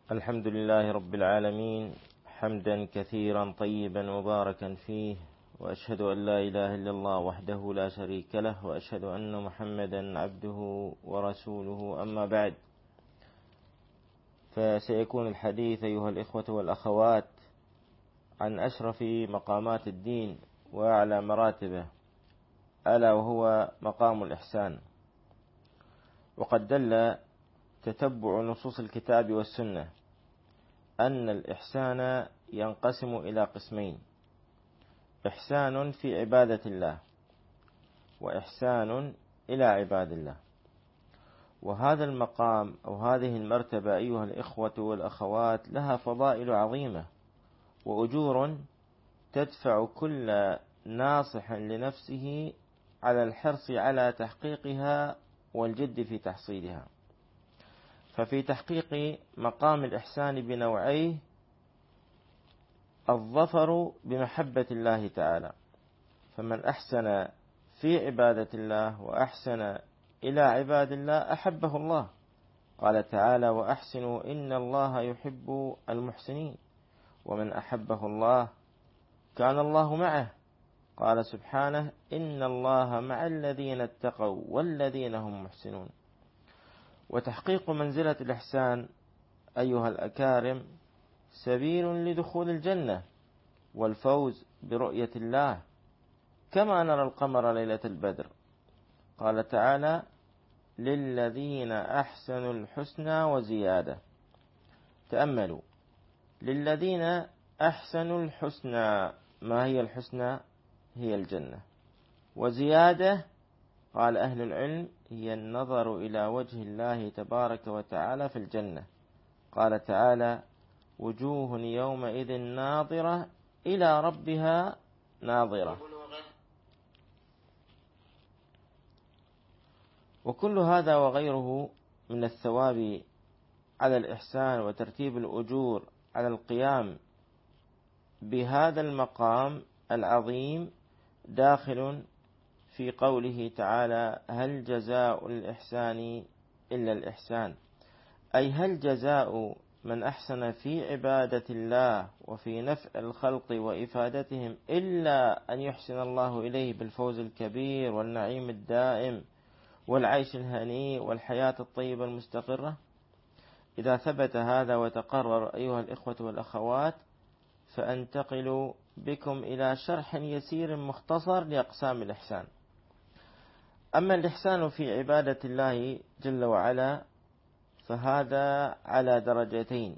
الحمد لله رب العالمين، حمدا كثيرا طيبا مباركا فيه، وأشهد أن لا إله إلا الله وحده لا شريك له، وأشهد أن محمدا عبده ورسوله. أما بعد، فسيكون الحديث أيها الإخوة والأخوات عن أشرف مقامات الدين وأعلى مراتبه، ألا وهو مقام الإحسان. وقد دل تتبع نصوص الكتاب والسنة أن الإحسان ينقسم إلى قسمين: إحسان في عبادة الله، وإحسان إلى عباد الله. وهذا المقام أو هذه المرتبة أيها الإخوة والأخوات لها فضائل عظيمة وأجور تدفع كل ناصح لنفسه على الحرص على تحقيقها والجد في تحصيلها. ففي تحقيق مقام الإحسان بنوعيه: الظفر بمحبة الله تعالى، فمن أحسن في عبادة الله وأحسن إلى عباد الله أحبه الله. قال تعالى: وأحسنوا إن الله يحب المحسنين. ومن أحبه الله كان الله معه. قال سبحانه: إن الله مع الذين اتقوا والذين هم محسنون. وتحقيق منزلة الإحسان أيها الأكارم سبيل لدخول الجنة والفوز برؤية الله، كما نرى القمر ليلة البدر. قال تعالى: للذين أحسنوا الحسنى وزيادة. تأملوا: للذين أحسنوا الحسنى، ما هي الحسنى؟ هي الجنة. وزيادة، قال أهل العلم، هي النظر إلى وجه الله تبارك وتعالى في الجنة. قال تعالى: وجوه يومئذ ناظرة إلى ربها ناظرة. وكل هذا وغيره من الثواب على الإحسان وترتيب الأجور على القيام بهذا المقام العظيم داخل في قوله تعالى: هل جزاء الإحسان إلا الإحسان، أي هل جزاء من أحسن في عبادة الله وفي نفع الخلق وإفادتهم إلا أن يحسن الله إليه بالفوز الكبير والنعيم الدائم والعيش الهنيء والحياة الطيبة المستقرة؟ إذا ثبت هذا وتقرر أيها الإخوة والأخوات، فأنتقل بكم إلى شرح يسير مختصر لأقسام الإحسان. أما الإحسان في عبادة الله جل وعلا فهذا على درجتين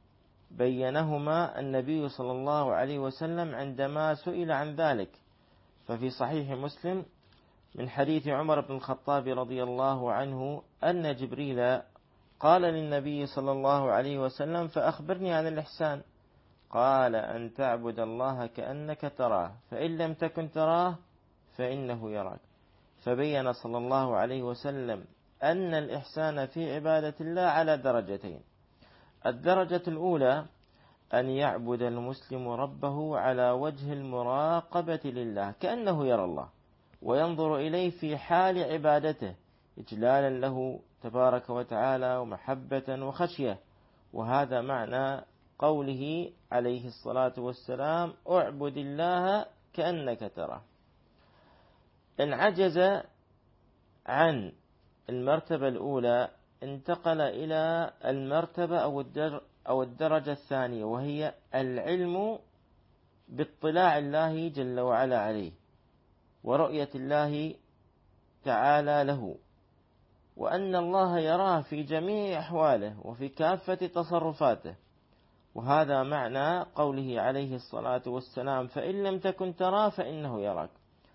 بينهما النبي صلى الله عليه وسلم عندما سئل عن ذلك. ففي صحيح مسلم من حديث عمر بن الخطاب رضي الله عنه أن جبريل قال للنبي صلى الله عليه وسلم: فأخبرني عن الإحسان. قال: أن تعبد الله كأنك تراه، فإن لم تكن تراه فإنه يراك. فبين صلى الله عليه وسلم أن الإحسان في عبادة الله على درجتين: الدرجة الأولى أن يعبد المسلم ربه على وجه المراقبة لله كأنه يرى الله وينظر إليه في حال عبادته إجلالا له تبارك وتعالى ومحبة وخشية. وهذا معنى قوله عليه الصلاة والسلام: اعبد الله كأنك تراه. إن عجز عن المرتبة الأولى انتقل إلى المرتبة أو الدرجة الثانية، وهي العلم باطلاع الله جل وعلا عليه ورؤية الله تعالى له، وأن الله يراه في جميع أحواله وفي كافة تصرفاته. وهذا معنى قوله عليه الصلاة والسلام: فإن لم تكن تراه فإنه يراك.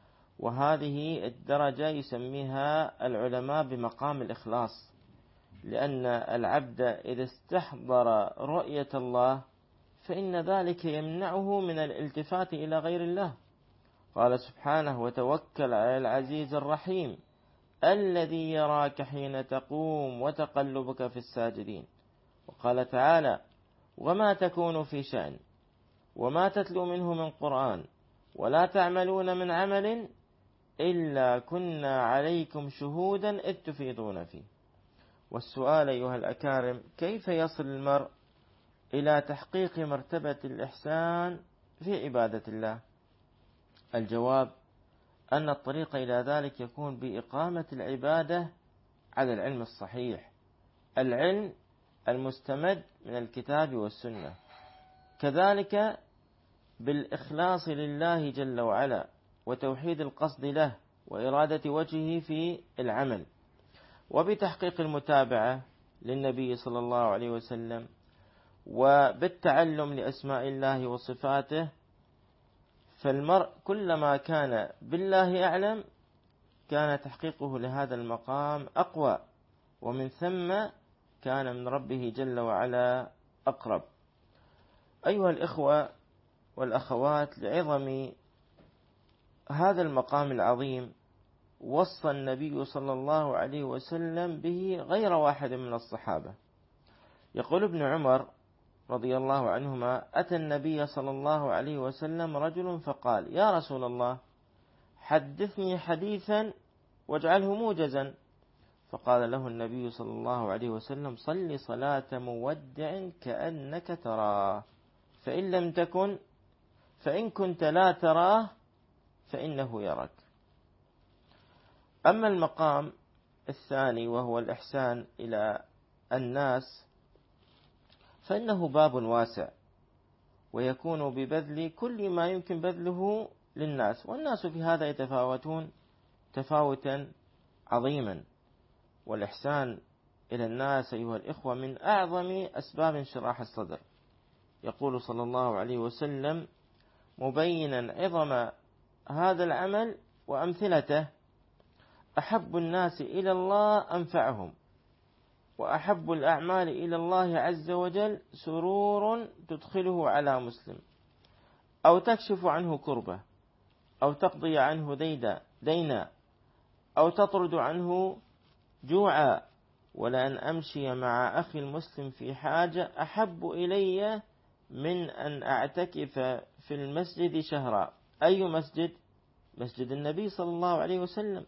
وهذه الدرجة يسميها العلماء بمقام الإخلاص، لأن العبد إذا استحضر رؤية الله فإن ذلك يمنعه من الالتفات إلى غير الله. قال سبحانه: وتوكل على العزيز الرحيم الذي يراك حين تقوم وتقلبك في الساجدين. وقال تعالى: وما تكون في شأن وما تتلو منه من قرآن ولا تعملون من عمل إلا كنا عليكم شهودا إذ تفيضون فيه. والسؤال أيها الأكارم: كيف يصل المرء إلى تحقيق مرتبة الإحسان في عبادة الله؟ الجواب أن الطريق إلى ذلك يكون بإقامة العبادة على العلم الصحيح، العلم المستمد من الكتاب والسنة، كذلك بالإخلاص لله جل وعلا وتوحيد القصد له وإرادة وجهه في العمل، وبتحقيق المتابعة للنبي صلى الله عليه وسلم، وبالتعلم لأسماء الله وصفاته. فالمرء كلما كان بالله أعلم كان تحقيقه لهذا المقام أقوى، ومن ثم كان من ربه جل وعلا أقرب. أيها الإخوة والأخوات، لعظم هذا المقام العظيم وصى النبي صلى الله عليه وسلم به غير واحد من الصحابة. يقول ابن عمر رضي الله عنهما: أتى النبي صلى الله عليه وسلم رجل فقال: يا رسول الله، حدثني حديثا واجعله موجزا. فقال له النبي صلى الله عليه وسلم: صل صلاة مودع كأنك تراه، فإن كنت لا تراه فإنه يراك. أما المقام الثاني وهو الإحسان إلى الناس فإنه باب واسع، ويكون ببذل كل ما يمكن بذله للناس، والناس في هذا يتفاوتون تفاوتا عظيما. والإحسان إلى الناس أيها الإخوة من أعظم أسباب انشراح الصدر. يقول صلى الله عليه وسلم مبينا عظم هذا العمل وأمثلته: أحب الناس إلى الله أنفعهم، وأحب الأعمال إلى الله عز وجل سرور تدخله على مسلم، أو تكشف عنه كربة، أو تقضي عنه دينا، أو تطرد عنه جوعا، ولأن أمشي مع أخي المسلم في حاجة أحب إلي من أن أعتكف في المسجد شهرا. أي مسجد؟ مسجد النبي صلى الله عليه وسلم.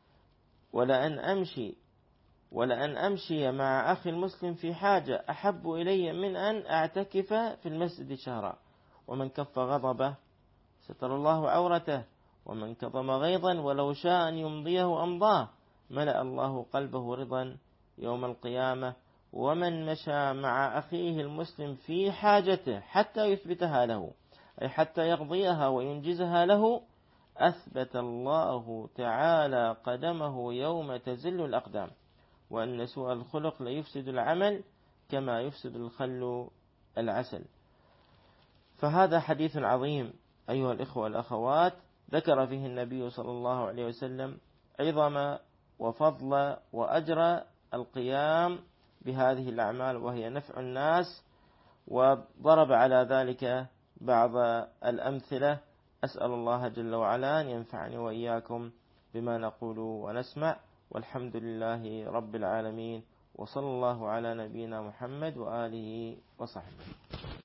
ولأن أمشي مع أخي المسلم في حاجة أحب إلي من أن أعتكف في المسجد شهرا. ومن كف غضبه ستر الله عورته، ومن كظم غيظا ولو شاء أن يمضيه أمضاه، ملأ الله قلبه رضا يوم القيامة. ومن مشى مع أخيه المسلم في حاجته حتى يثبتها له، أي حتى يقضيها وينجزها له، أثبت الله تعالى قدمه يوم تزل الأقدام. وأن سوء الخلق ليفسد العمل كما يفسد الخل العسل. فهذا حديث عظيم أيها الإخوة والأخوات، ذكر فيه النبي صلى الله عليه وسلم عظم وفضل وأجر القيام بهذه الأعمال وهي نفع الناس، وضرب على ذلك بعض الأمثلة. أسأل الله جل وعلا أن ينفعني وإياكم بما نقول ونسمع، والحمد لله رب العالمين، وصلى الله على نبينا محمد وآله وصحبه.